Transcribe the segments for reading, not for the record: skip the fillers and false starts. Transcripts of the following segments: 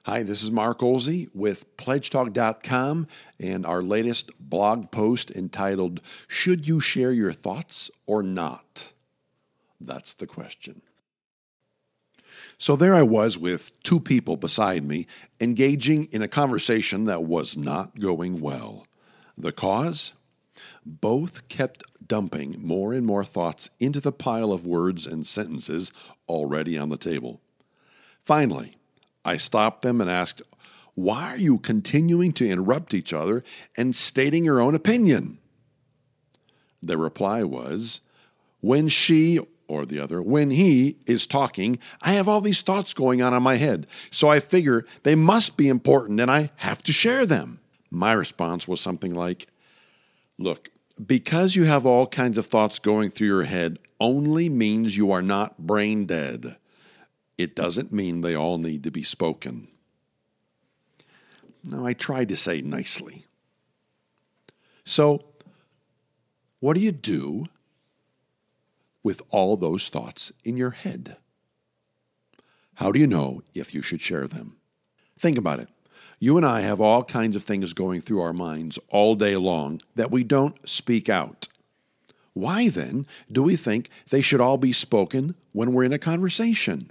Hi, this is Mark Olsey with PledgeTalk.com and our latest blog post entitled, Should You Share Your Thoughts or Not? That's the question. So there I was with two people beside me engaging in a conversation that was not going well. The cause? Both kept dumping more and more thoughts into the pile of words and sentences already on the table. Finally, I stopped them and asked, why are you continuing to interrupt each other and stating your own opinion? Their reply was, when she, or the other, when he is talking, I have all these thoughts going on in my head, so I figure they must be important and I have to share them. My response was something like, look, because you have all kinds of thoughts going through your head only means you are not brain dead. It doesn't mean they all need to be spoken. Now, I tried to say nicely. So, what do you do with all those thoughts in your head? How do you know if you should share them? Think about it. You and I have all kinds of things going through our minds all day long that we don't speak out. Why then do we think they should all be spoken when we're in a conversation?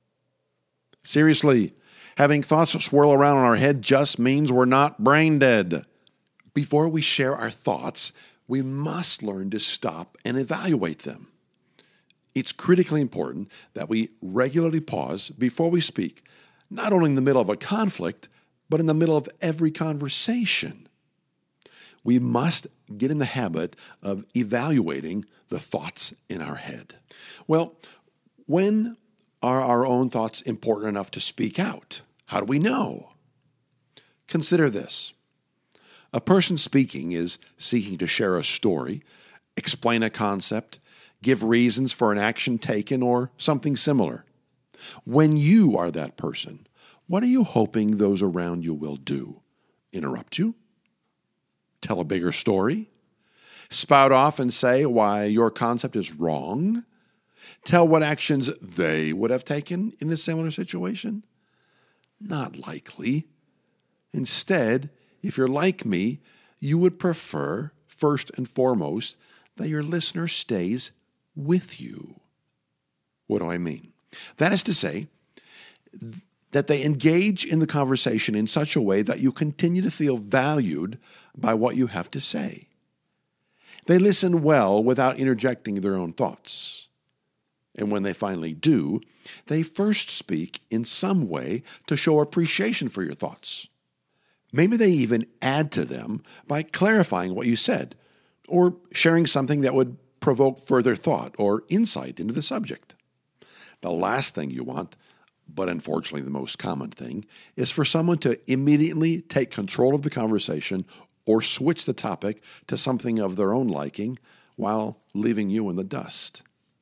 Seriously, having thoughts swirl around in our head just means we're not brain dead. Before we share our thoughts, we must learn to stop and evaluate them. It's critically important that we regularly pause before we speak, not only in the middle of a conflict, but in the middle of every conversation. We must get in the habit of evaluating the thoughts in our head. Well, when are our own thoughts important enough to speak out? How do we know? Consider this. A person speaking is seeking to share a story, explain a concept, give reasons for an action taken, or something similar. When you are that person, what are you hoping those around you will do? Interrupt you? Tell a bigger story? Spout off and say why your concept is wrong? Tell what actions they would have taken in a similar situation? Not likely. Instead, if you're like me, you would prefer, first and foremost, that your listener stays with you. What do I mean? That is to say, that they engage in the conversation in such a way that you continue to feel valued by what you have to say. They listen well without interjecting their own thoughts. And when they finally do, they first speak in some way to show appreciation for your thoughts. Maybe they even add to them by clarifying what you said, or sharing something that would provoke further thought or insight into the subject. The last thing you want, but unfortunately the most common thing, is for someone to immediately take control of the conversation or switch the topic to something of their own liking while leaving you in the dust.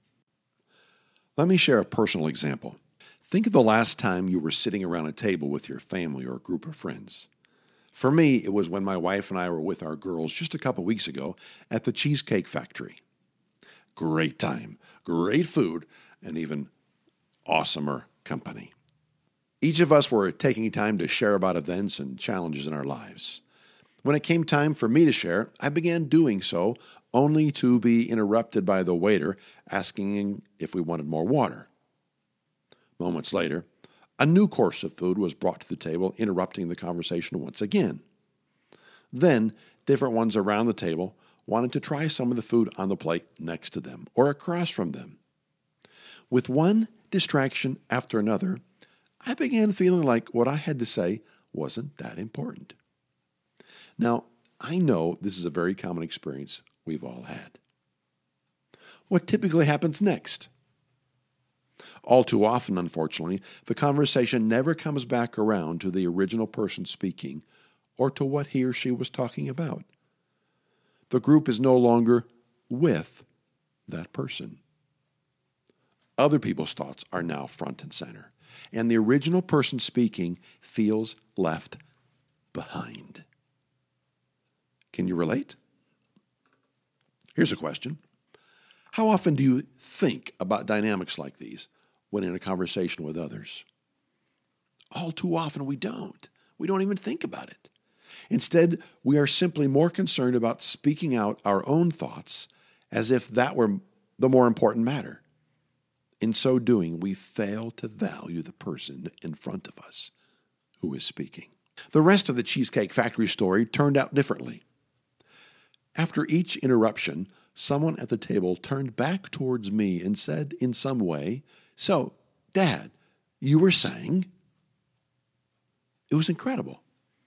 Let me share a personal example. Think of the last time you were sitting around a table with your family or a group of friends. For me, it was when my wife and I were with our girls just a couple weeks ago at the Cheesecake Factory. Great time, great food, and even awesomer company. Each of us were taking time to share about events and challenges in our lives. When it came time for me to share, I began doing so only to be interrupted by the waiter asking if we wanted more water. Moments later, a new course of food was brought to the table, interrupting the conversation once again. Then, different ones around the table wanted to try some of the food on the plate next to them or across from them. With one distraction after another, I began feeling like what I had to say wasn't that important. Now, I know this is a very common experience we've all had. What typically happens next? All too often, unfortunately, the conversation never comes back around to the original person speaking or to what he or she was talking about. The group is no longer with that person. Other people's thoughts are now front and center, and the original person speaking feels left behind. Can you relate? Here's a question. How often do you think about dynamics like these when in a conversation with others? All too often we don't. We don't even think about it. Instead, we are simply more concerned about speaking out our own thoughts as if that were the more important matter. In so doing, we fail to value the person in front of us who is speaking. The rest of the Cheesecake Factory story turned out differently. After each interruption, someone at the table turned back towards me and said in some way, "So, Dad, you were saying?" It was incredible.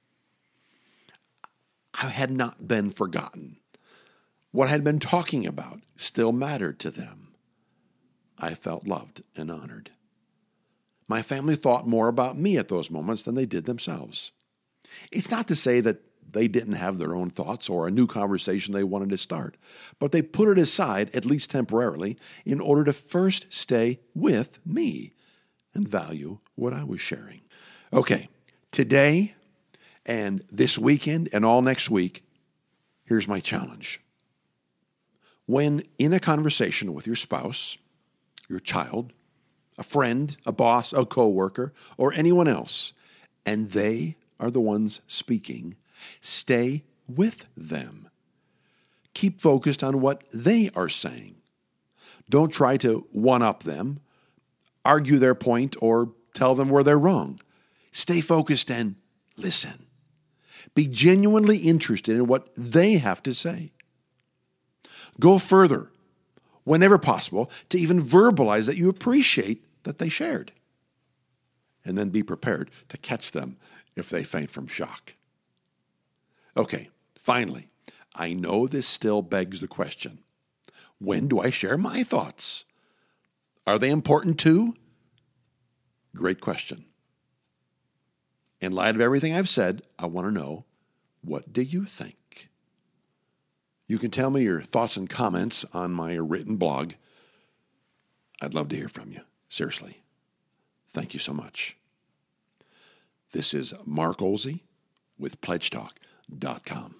I had not been forgotten. What I had been talking about still mattered to them. I felt loved and honored. My family thought more about me at those moments than they did themselves. It's not to say that they didn't have their own thoughts or a new conversation they wanted to start, but they put it aside, at least temporarily, in order to first stay with me and value what I was sharing. Okay, today and this weekend and all next week, here's my challenge. When in a conversation with your spouse, your child, a friend, a boss, a coworker, or anyone else, and they are the ones speaking, stay with them. Keep focused on what they are saying. Don't try to one-up them, argue their point, or tell them where they're wrong. Stay focused and listen. Be genuinely interested in what they have to say. Go further, whenever possible, to even verbalize that you appreciate that they shared. And then be prepared to catch them if they faint from shock. Okay, finally, I know this still begs the question, when do I share my thoughts? Are they important too? Great question. In light of everything I've said, I want to know, what do you think? You can tell me your thoughts and comments on my written blog. I'd love to hear from you. Seriously. Thank you so much. This is Mark Olsey with PledgeTalk.com.